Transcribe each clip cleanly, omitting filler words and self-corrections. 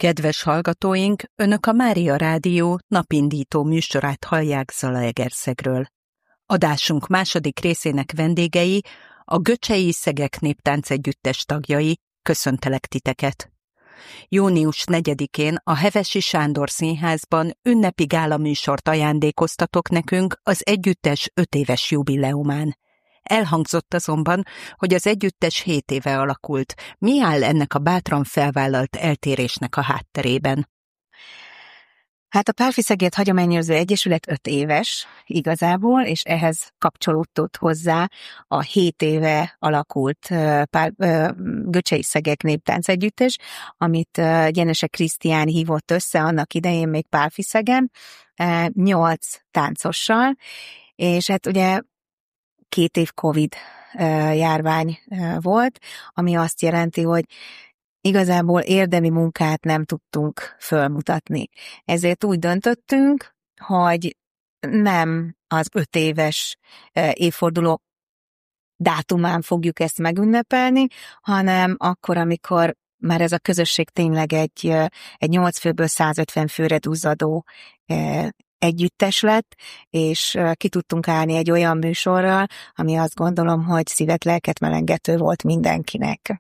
Kedves hallgatóink, Önök a Mária Rádió napindító műsorát hallják Zalaegerszegről. Adásunk második részének vendégei, a Göcsei Szegek Néptánc Együttes tagjai, köszöntelek titeket. Június 4-én a Hevesi Sándor Színházban ünnepi gálaműsort ajándékoztatok nekünk az együttes 5 éves jubileumán. Elhangzott azonban, hogy az együttes 7 éve alakult. Mi áll ennek a bátran felvállalt eltérésnek a hátterében? Hát a Pálffy-Szeged Hagyományőrző Egyesület 5 éves igazából, és ehhez kapcsolódott hozzá a 7 éve alakult Göcsei Szegek Néptánc Együttes, amit Gyenese Krisztián hívott össze annak idején még Pálffy-Szegen, 8 táncossal, és hát ugye 2 év Covid járvány volt, ami azt jelenti, hogy igazából érdemi munkát nem tudtunk fölmutatni. Ezért úgy döntöttünk, hogy nem az 5 éves évforduló dátumán fogjuk ezt megünnepelni, hanem akkor, amikor már ez a közösség tényleg egy 8 főből 150 főre duzzadó együttes lett, és ki tudtunk állni egy olyan műsorral, ami azt gondolom, hogy szívet, lelket melengető volt mindenkinek.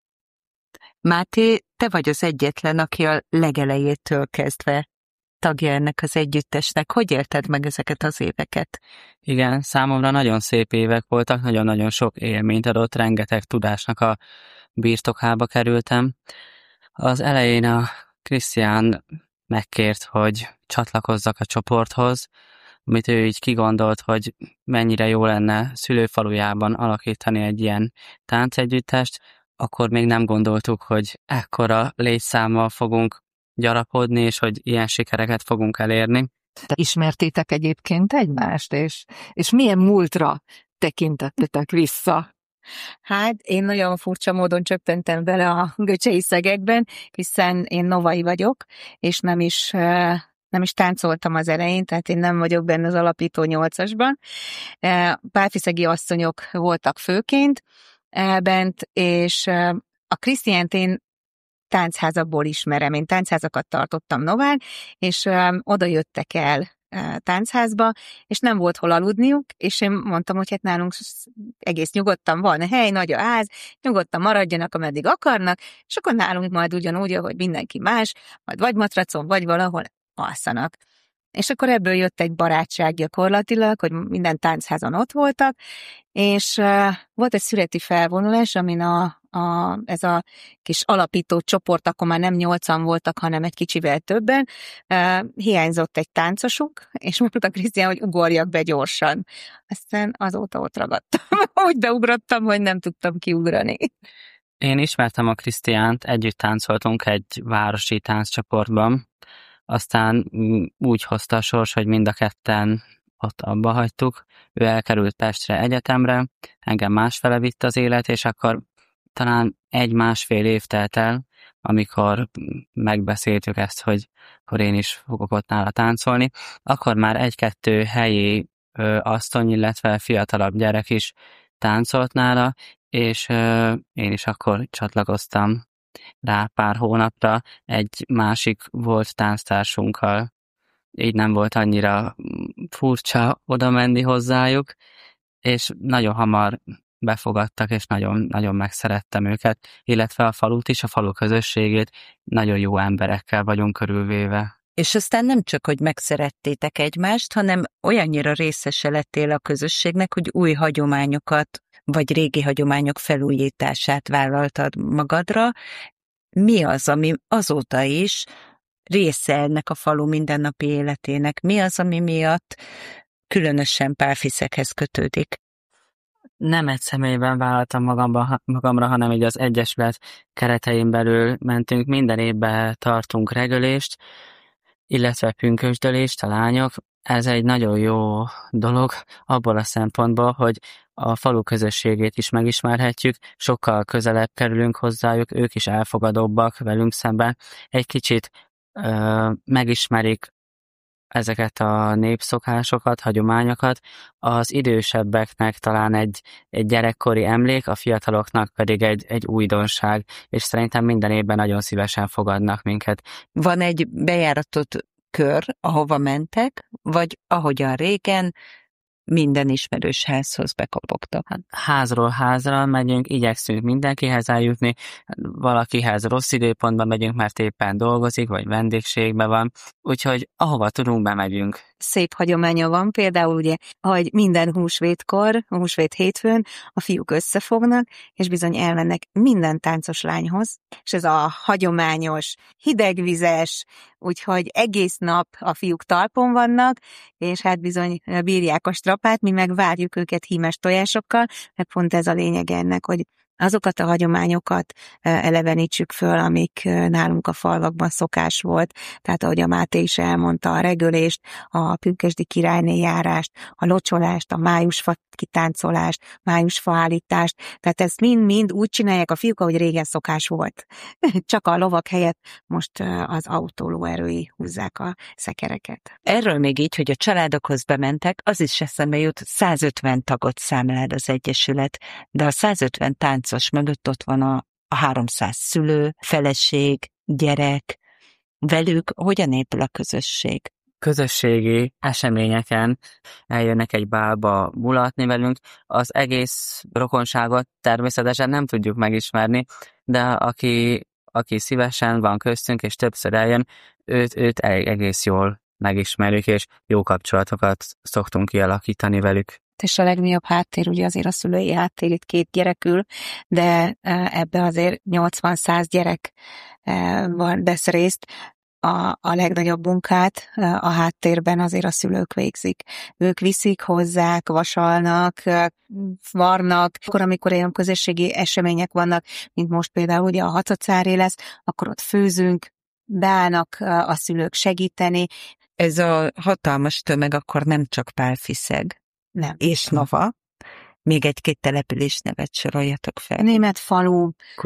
Máté, te vagy az egyetlen, aki a legelejétől kezdve tagja ennek az együttesnek. Hogy élted meg ezeket az éveket? Igen, számomra nagyon szép évek voltak, nagyon-nagyon sok élményt adott, rengeteg tudásnak a birtokába kerültem. Az elején a Krisztián megkért, hogy csatlakozzak a csoporthoz, amit ő így kigondolt, hogy mennyire jó lenne szülőfalujában alakítani egy ilyen táncegyüttest, akkor még nem gondoltuk, hogy ekkora létszámmal fogunk gyarapodni, és hogy ilyen sikereket fogunk elérni. Te ismertétek egyébként egymást, és milyen múltra tekintettetek vissza? Hát én nagyon furcsa módon csöppentem bele a Göcsei Szegekben, hiszen én novai vagyok, és nem is táncoltam az elején, tehát én nem vagyok benne az alapító 8-asban. Pálffy-szegi asszonyok voltak főként bent, és a Krisztiánt én táncházakból ismerem, én táncházakat tartottam nován, és oda jöttek el táncházba, és nem volt hol aludniuk, és én mondtam, hogy hát nálunk egész nyugodtan van hely, nagy a ház, nyugodtan maradjanak, ameddig akarnak, és akkor nálunk majd ugyanúgy, ahogy mindenki más, majd vagy matracon, vagy valahol alszanak. És akkor ebből jött egy barátság gyakorlatilag, hogy minden táncházon ott voltak, és volt egy születi felvonulás, amin ez a kis alapító csoport, akkor már nem 8-an voltak, hanem egy kicsivel többen, hiányzott egy táncosuk, és mondta Krisztián, hogy ugorjak be gyorsan. Aztán azóta ott ragadtam. Úgy beugrottam, hogy nem tudtam kiugrani. Én ismertem a Krisztiánt, együtt táncoltunk egy városi tánccsoportban, aztán úgy hozta a sors, hogy mind a ketten ott abba hagytuk. Ő elkerült Pestre egyetemre, engem másfele vitt az élet, és akkor talán 1-1,5 év telt el, amikor megbeszéltük ezt, hogy én is fogok ott nála táncolni. Akkor már 1-2 helyi asszony, illetve fiatalabb gyerek is táncolt nála, és én is akkor csatlakoztam rá pár hónapra egy másik volt tánctársunkkal. Így nem volt annyira furcsa oda menni hozzájuk, és nagyon hamar befogadtak, és nagyon megszerettem őket, illetve a falut is, a falu közösségét, nagyon jó emberekkel vagyunk körülvéve. És aztán nem csak, hogy megszerettétek egymást, hanem olyannyira részese lettél a közösségnek, hogy új hagyományokat, vagy régi hagyományok felújítását vállaltad magadra. Mi az, ami azóta is része ennek a falu mindennapi életének? Mi az, ami miatt különösen Pálffy-szeghez kötődik? Nem egy személyben vállaltam magamra, hanem így az egyesület keretein belül mentünk. Minden évben tartunk regölést, illetve pünkösdölést a lányok. Ez egy nagyon jó dolog abból a szempontból, hogy a falu közösségét is megismerhetjük, sokkal közelebb kerülünk hozzájuk, ők is elfogadóbbak velünk szemben. Egy kicsit megismerik ezeket a népszokásokat, hagyományokat, az idősebbeknek talán egy gyerekkori emlék, a fiataloknak pedig egy újdonság, és szerintem minden évben nagyon szívesen fogadnak minket. Van egy bejáratott kör, ahova mentek, vagy ahogyan régen minden ismerős házhoz bekopogtak? Házról házra megyünk, igyekszünk mindenkihez eljutni, valakihez rossz időpontban megyünk, mert éppen dolgozik, vagy vendégségben van, úgyhogy ahova tudunk, bemegyünk. Szép hagyománya van, például ugye, hogy minden húsvétkor, húsvét hétfőn a fiúk összefognak, és bizony elmennek minden táncos lányhoz, és ez a hagyományos, hidegvizes, úgyhogy egész nap a fiúk talpon vannak, és hát bizony bírják a strapát, mi meg várjuk őket hímes tojásokkal, mert pont ez a lényeg ennek, hogy azokat a hagyományokat elevenítsük föl, amik nálunk a falvakban szokás volt. Tehát ahogy a Máté is elmondta, a regölést, a pünkösdi királyné járást, a locsolást, a májusfa kitáncolást, májusfa állítást. Tehát ezt mind-mind úgy csinálják a fiúk, ahogy régen szokás volt. Csak a lovak helyett most az autólóerői húzzák a szekereket. Erről még így, hogy a családokhoz bementek, az is eszembe jut, 150 tagot számlál az Egyesület, de a 150 táncos mögött ott van a 300 szülő, feleség, gyerek. Velük hogyan épül a közösség? Közösségi eseményeken eljönnek egy bálba mulatni velünk, az egész rokonságot természetesen nem tudjuk megismerni, de aki szívesen van köztünk és többször eljön, őt egész jól megismerjük, és jó kapcsolatokat szoktunk kialakítani velük. És a legnagyobb háttér ugye azért a szülői háttér, itt 2 gyerek ül, de ebbe azért 80-100 gyerek vesz részt. A legnagyobb munkát a háttérben azért a szülők végzik. Ők viszik, hozzák, vasalnak, varnak. Akkor, amikor olyan közösségi események vannak, mint most például ugye a hacacáré lesz, akkor ott főzünk, beállnak a szülők segíteni. Ez a hatalmas tömeg akkor nem csak Pálfiszeg Nem. és Nova, még egy-két település nevet soroljatok fel. Németfalu,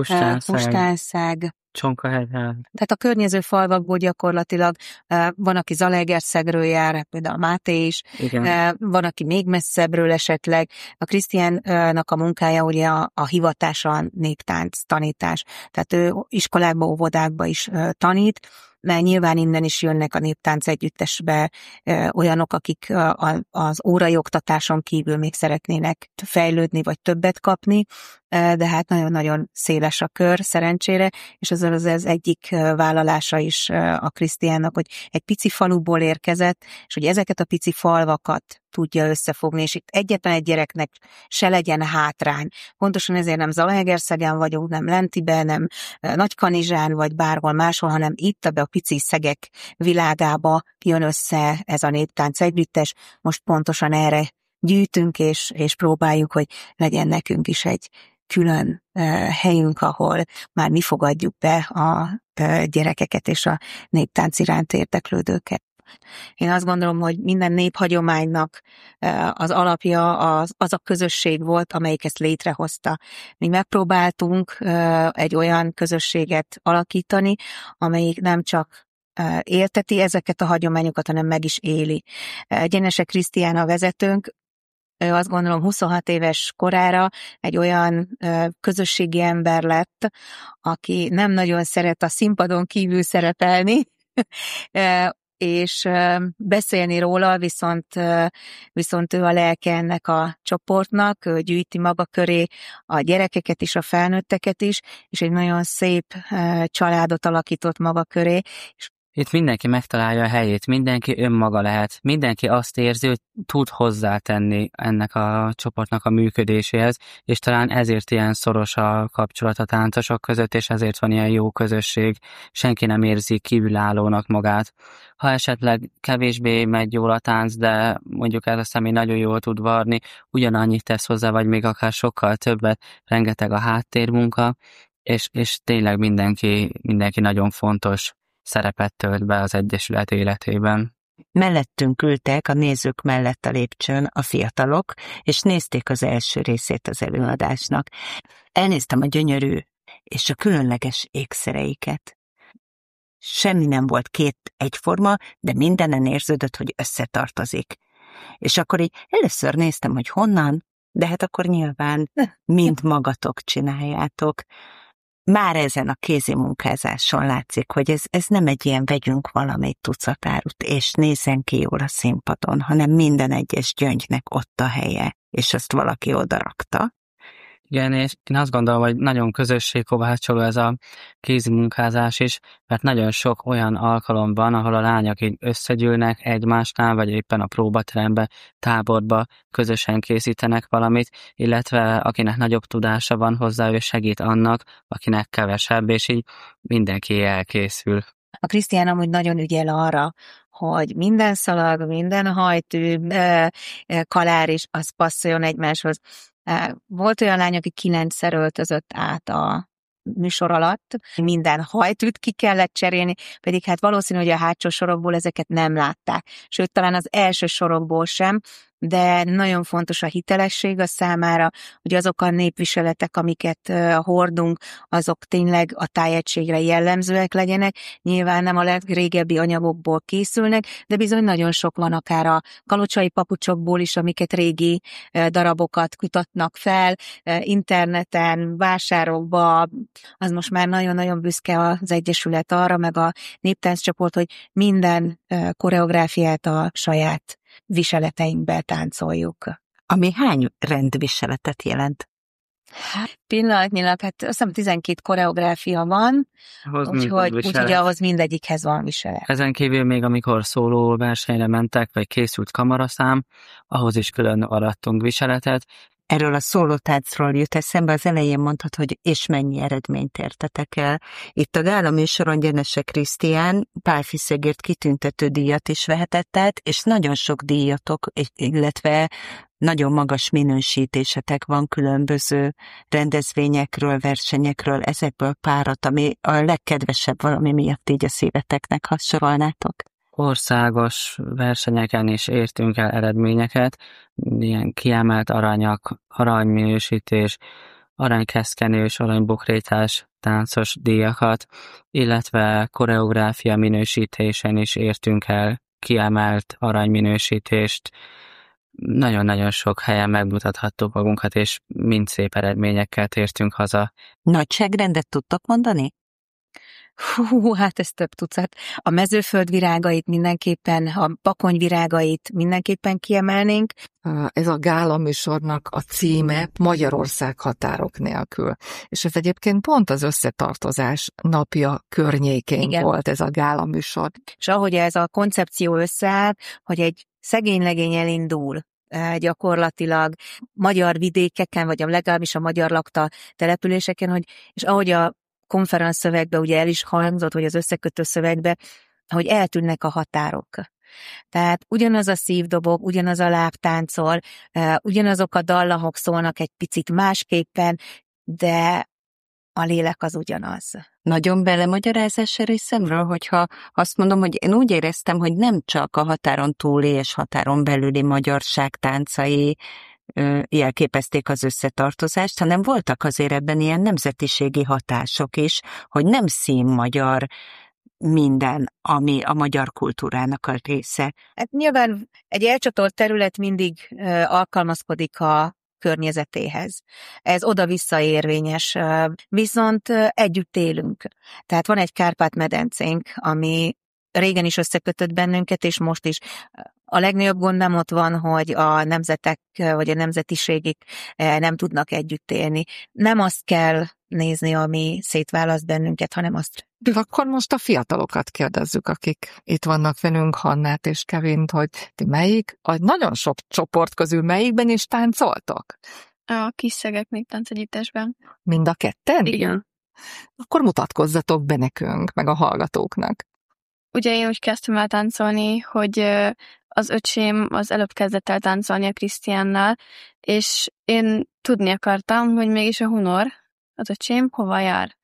Kustánszág, Csonkahegy. Tehát a környező falvakból gyakorlatilag van, aki Zalaegerszegről jár, például Máté is, van, aki még messzebbről esetleg. A Krisztiánnak a munkája ugye a hivatása a néptánc tanítás. Tehát ő iskolákba, óvodákba is tanít, mert nyilván innen is jönnek a néptánc együttesbe olyanok, akik az órai oktatáson kívül még szeretnének fejlődni, vagy többet kapni, de hát nagyon-nagyon széles a kör, szerencsére, és az egyik vállalása is a Krisztiánnak, hogy egy pici faluból érkezett, és hogy ezeket a pici falvakat tudja összefogni, és itt egyetlen egy gyereknek se legyen hátrány. Pontosan ezért nem Zalaegerszegen vagyunk, nem Lentiben, nem Nagykanizsán, vagy bárhol máshol, hanem itt ebbe a pici szegek világába jön össze ez a néptánc együttes. Most pontosan erre gyűjtünk, és próbáljuk, hogy legyen nekünk is egy külön helyünk, ahol már mi fogadjuk be a gyerekeket és a néptánc iránt érdeklődőket. Én azt gondolom, hogy minden néphagyománynak az alapja az a közösség volt, amelyik ezt létrehozta. Mi megpróbáltunk egy olyan közösséget alakítani, amelyik nem csak élteti ezeket a hagyományokat, hanem meg is éli. Gyenese Krisztián a vezetőnk, ő azt gondolom 26 éves korára egy olyan közösségi ember lett, aki nem nagyon szeret a színpadon kívül szerepelni, és beszélni róla, viszont ő a lelke ennek a csoportnak, ő gyűjti maga köré a gyerekeket is, a felnőtteket is, és egy nagyon szép családot alakított maga köré. Itt mindenki megtalálja a helyét, mindenki önmaga lehet, mindenki azt érzi, hogy tud hozzátenni ennek a csoportnak a működéséhez, és talán ezért ilyen szoros a kapcsolat a táncosok között, és ezért van ilyen jó közösség, senki nem érzi kívülállónak magát. Ha esetleg kevésbé megy jól a tánc, de mondjuk ez a személy nagyon jól tud varni, ugyanannyit tesz hozzá, vagy még akár sokkal többet, rengeteg a háttérmunka, és tényleg mindenki nagyon fontos szerepet tölt be az Egyesület életében. Mellettünk ültek a nézők mellett a lépcsőn a fiatalok, és nézték az első részét az előadásnak. Elnéztem a gyönyörű és a különleges ékszereiket. semmi nem volt két egyforma, de mindenen érződött, hogy összetartozik. És akkor így először néztem, hogy honnan, de hát akkor nyilván mind magatok csináljátok. Már ezen a kézi munkázáson látszik, hogy ez nem egy ilyen vegyünk valamit tucatárut, és nézzen ki jól a színpadon, hanem minden egyes gyöngynek ott a helye, és azt valaki odarakta. Igen, és én azt gondolom, hogy nagyon közösségkovácsoló ez a kézi munkázás is, mert nagyon sok olyan alkalom van, ahol a lányok így összegyűlnek egymásnál, vagy éppen a próbaterembe, táborba közösen készítenek valamit, illetve akinek nagyobb tudása van hozzá, ő segít annak, akinek kevesebb, és így mindenki elkészül. A Krisztián amúgy nagyon ügyel arra, hogy minden szalag, minden hajtű, kalár is, az passzoljon egymáshoz. Volt olyan lány, aki 9-szer öltözött át a műsor alatt, minden hajtűt ki kellett cserélni, pedig hát valószínű, hogy a hátsó sorokból ezeket nem látták. Sőt, talán az első sorokból sem, de nagyon fontos a hitelesség a számára, hogy azok a népviseletek, amiket hordunk, azok tényleg a tájegységre jellemzőek legyenek. Nyilván nem a legrégebbi anyagokból készülnek, de bizony nagyon sok van akár a kalocsai papucsokból is, amiket régi darabokat kutatnak fel, interneten, vásárokba, az most már nagyon-nagyon büszke az Egyesület arra, meg a néptánccsoport, hogy minden koreográfiát a saját viseleteinkbe táncoljuk. Ami hány rendviseletet jelent? Hát pillanatnyilag, hát azt hiszem 12 koreográfia van, úgyhogy ahhoz mindegyikhez van viselet. Ezen kívül még amikor szóló versenyre mentek, vagy készült kamaraszám, ahhoz is külön arattunk viseletet. Erről a szólótáncról jut eszembe, az elején mondtad, hogy és mennyi eredményt értetek el. Itt a gála műsoron Gyenese Krisztián Pálfiszegért kitüntető díjat is vehetett át, és nagyon sok díjatok, illetve nagyon magas minősítésetek van különböző rendezvényekről, versenyekről, ezekből párat, ami a legkedvesebb valami miatt így a szíveteknek hasonlnátok. Országos versenyeken is értünk el eredményeket, ilyen kiemelt aranyak, aranyminősítés, aranykeszkenős, aranybokrétás táncos díjakat, illetve koreográfia minősítésen is értünk el kiemelt aranyminősítést. Nagyon-nagyon sok helyen megmutathattuk magunkat, és mind szép eredményekkel tértünk haza. Nagyságrendet tudtok mondani? Hát ez több tucat. A mezőföld virágait mindenképpen, a bakony virágait mindenképpen kiemelnénk. Ez a gála műsornak a címe Magyarország határok nélkül. És ez egyébként pont az összetartozás napja környékén Igen. volt ez a gála műsor. És ahogy ez a koncepció összeáll, hogy egy szegény legény elindul gyakorlatilag magyar vidékeken, vagy legalábbis a magyar lakta településeken, és ahogy a konferenc szövegbe ugye el is hangzott, vagy az összekötő szövegbe, hogy eltűnnek a határok. Tehát ugyanaz a szívdobog, ugyanaz a lábtáncol, ugyanazok a dallamok szólnak egy picit másképpen, de a lélek az ugyanaz. Nagyon belemagyarázás részemről, hogyha azt mondom, hogy én úgy éreztem, hogy nem csak a határon túli és határon belüli magyarság táncai jelképezték az összetartozást, hanem voltak azért ebben ilyen nemzetiségi hatások is, hogy nem színmagyar minden, ami a magyar kultúrának a része. Hát nyilván egy elcsatolt terület mindig alkalmazkodik a környezetéhez. Ez oda-vissza érvényes, viszont együtt élünk. Tehát van egy Kárpát-medencénk, ami régen is összekötött bennünket, és most is. A legnagyobb gond nem ott van, hogy a nemzetek vagy a nemzetiségek nem tudnak együtt élni. Nem azt kell nézni, ami szétválaszt bennünket, hanem azt. De akkor most a fiatalokat kérdezzük, akik itt vannak velünk, Hannát és Kevint, hogy ti melyik, a nagyon sok csoport közül melyikben is táncoltok? A Kisszegek Néptánc Együttesben. Mind a ketten? Igen. Akkor mutatkozzatok be nekünk, meg a hallgatóknak. Ugye én úgy kezdtem el táncolni, hogy az öcsém az előbb kezdett el táncolni a Krisztiánnal, és én tudni akartam, hogy mégis a Hunor, az öcsém, hova jár.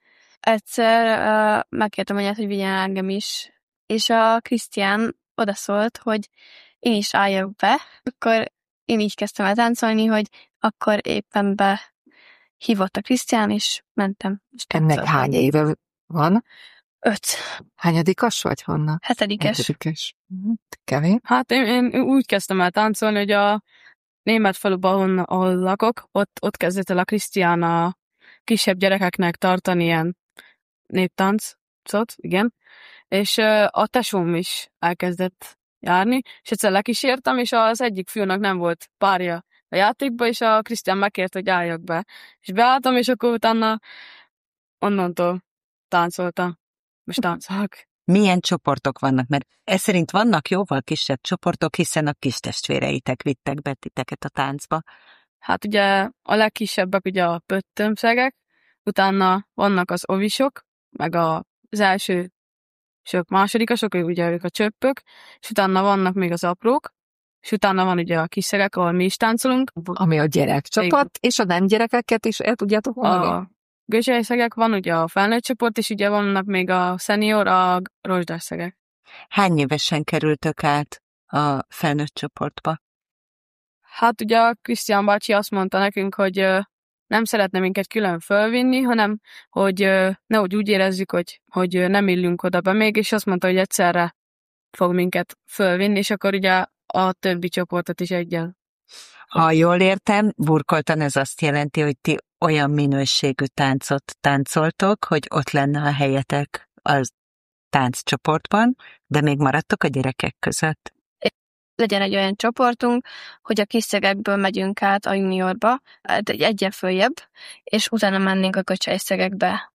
Egyszer megkértem anyát, hogy vigyen engem is, és a Krisztián odaszólt, hogy én is álljak be. Akkor én így kezdtem el táncolni, hogy akkor éppen behívott a Krisztián, és mentem. És ennek hány éve van? 5. Hányadikas vagy, Hanna? 7. 7. Kevin? Hát én úgy kezdtem el táncolni, hogy a német faluban, ahol lakok, ott kezdett el a Krisztián a kisebb gyerekeknek tartani ilyen néptáncot, igen, és a tesóm is elkezdett járni, és egyszer lekísértem, és az egyik fiúnak nem volt párja a játékba, és a Krisztián megkért, hogy álljak be. És beálltam, és akkor utána onnantól táncoltam. Most táncolok. Milyen csoportok vannak? Mert ez szerint vannak jóval kisebb csoportok, hiszen a kis testvéreitek vittek be titeket a táncba. Hát ugye a legkisebbek ugye a pöttömszegek, utána vannak az ovisok, meg az első másodikasok, ugye ők a csöppök, és utána vannak még az aprók, és utána van ugye a kis szegek, ahol mi is táncolunk. Ami a gyerekcsapat, és a nem gyerekeket is el tudjátok mondani? A göcselyszegek van, ugye a felnőtt csoport, és ugye vannak még a szenior, a rozsdás szegek. Hány évesen kerültök át a felnőtt csoportba? Hát ugye a Krisztián bácsi azt mondta nekünk, hogy nem szeretne minket külön fölvinni, hanem hogy nehogy úgy érezzük, hogy nem illünk oda be még, és azt mondta, hogy egyszerre fog minket fölvinni, és akkor ugye a többi csoportot is egyen. Ha jól értem, burkoltan ez azt jelenti, hogy ti olyan minőségű táncot táncoltok, hogy ott lenne a helyetek a tánccsoportban, de még maradtok a gyerekek között. Legyen egy olyan csoportunk, hogy a kis szegekből megyünk át a juniorba, egyen följebb, és utána mennénk a göcselyszegekbe.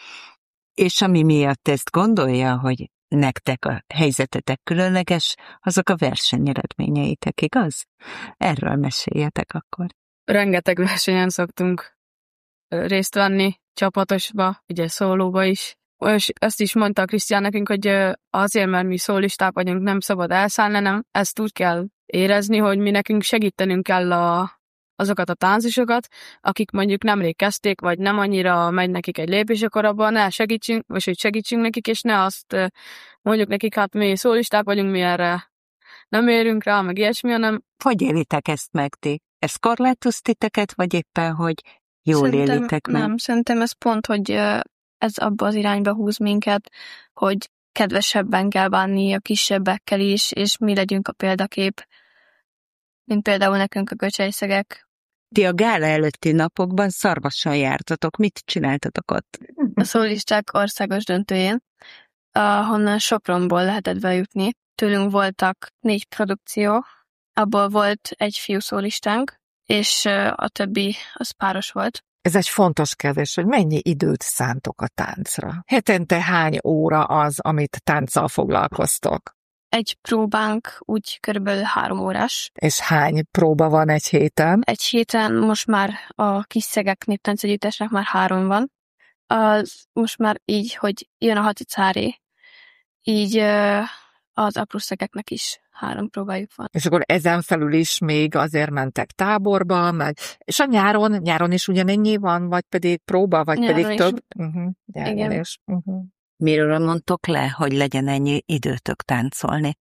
És ami miatt ezt gondolja, hogy nektek a helyzetetek különleges, azok a versenyeredményeitek, igaz? Erről meséljetek akkor. Rengeteg versenyen szoktunk részt venni, csapatosba, ugye szólóba is. És ezt is mondta Krisztián nekünk, hogy azért, mert mi szólisták vagyunk, nem szabad elszállni, nem, ezt úgy kell érezni, hogy mi nekünk segítenünk kell azokat a táncosokat, akik mondjuk nemrég kezdték, vagy nem annyira megy nekik egy lépés, akkor abban ne segítsünk, vagy hogy segítsünk nekik, és ne azt mondjuk nekik, hát mi szólisták vagyunk, mi erre nem érünk rá, meg ilyesmi, hanem... Hogy élitek ezt meg ti? Ez korlátoz titeket, vagy éppen, hogy jól élitek meg? Nem, szerintem ez pont, hogy ez abba az irányba húz minket, hogy kedvesebben kell bánni a kisebbekkel is, és mi legyünk a példakép, mint például nekünk a göcselyszegek. Ti a gála előtti napokban Szarvason jártatok. Mit csináltatok ott? A szólisták országos döntőjén, ahonnan Sopronból lehetett bejutni. Tőlünk voltak 4 produkció, abból volt egy fiú szólistánk, és a többi az páros volt. Ez egy fontos kérdés, hogy mennyi időt szántok a táncra? Hetente hány óra az, amit tánccal foglalkoztok? Egy próbánk úgy körülbelül 3 órás. És hány próba van egy héten? Egy héten most már a kis szegek néptáncegyüttesnek már 3 van. Most már így, hogy jön a haticáré, így az apró szegeknek is 3 próbájuk van. És akkor ezen felül is még azért mentek táborba, meg... És a nyáron is ugyanennyi van, vagy pedig próba, vagy nyáron pedig is. több? Nyáron Igen. is. Miről mondtok le, hogy legyen ennyi időtök táncolni?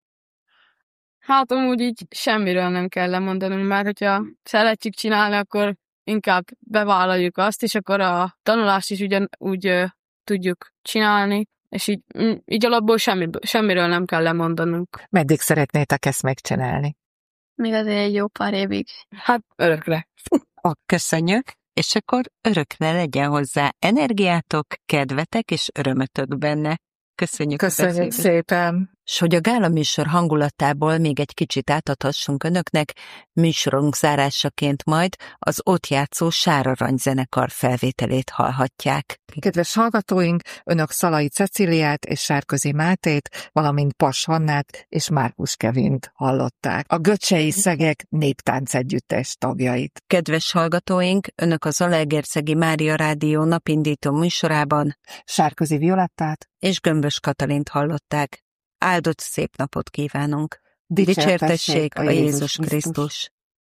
Hát amúgy így semmiről nem kell lemondanunk, mert hogyha szeretjük csinálni, akkor inkább bevállaljuk azt, és akkor a tanulást is ugyanúgy tudjuk csinálni, és így alapból semmiről nem kell lemondanunk. Meddig szeretnétek ezt megcsinálni? Még azért egy jó pár évig. Hát örökre. Köszönjük, és akkor örökre legyen hozzá energiátok, kedvetek és örömötök benne. Köszönjük szépen! S hogy a gála műsor hangulatából még egy kicsit átadhassunk önöknek, műsorunk zárásaként majd az ott játszó Sár Arany zenekar felvételét hallhatják. Kedves hallgatóink, önök Szalai Cecíliát és Sárközi Mátét, valamint Pass Hannát és Márkus Kevint hallották. A Göcsei Szegek néptáncegyüttes tagjait. Kedves hallgatóink, önök a Zalaegerszegi Mária Rádió napindító műsorában Sárközi Violettát és Gömbös Katalint hallották. Áldott szép napot kívánunk! Dicsértessék a Jézus Krisztus!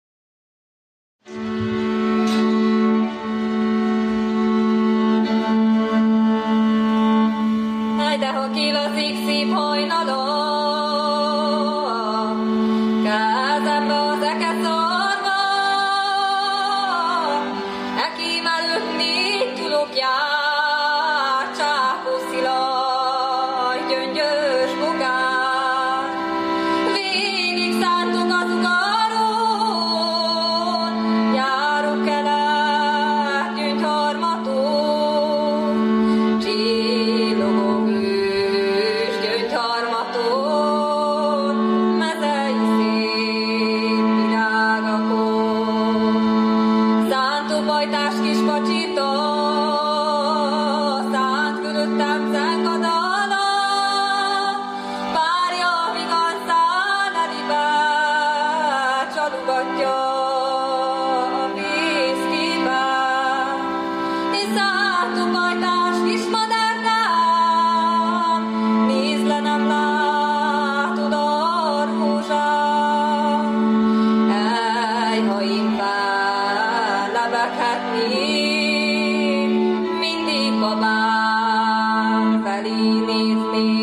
De ha kilazik szép hajnalon, kezembe az ekeszarva, ekím előtt négy tulok jár, csákó szilárd. mindig babám felé nézni.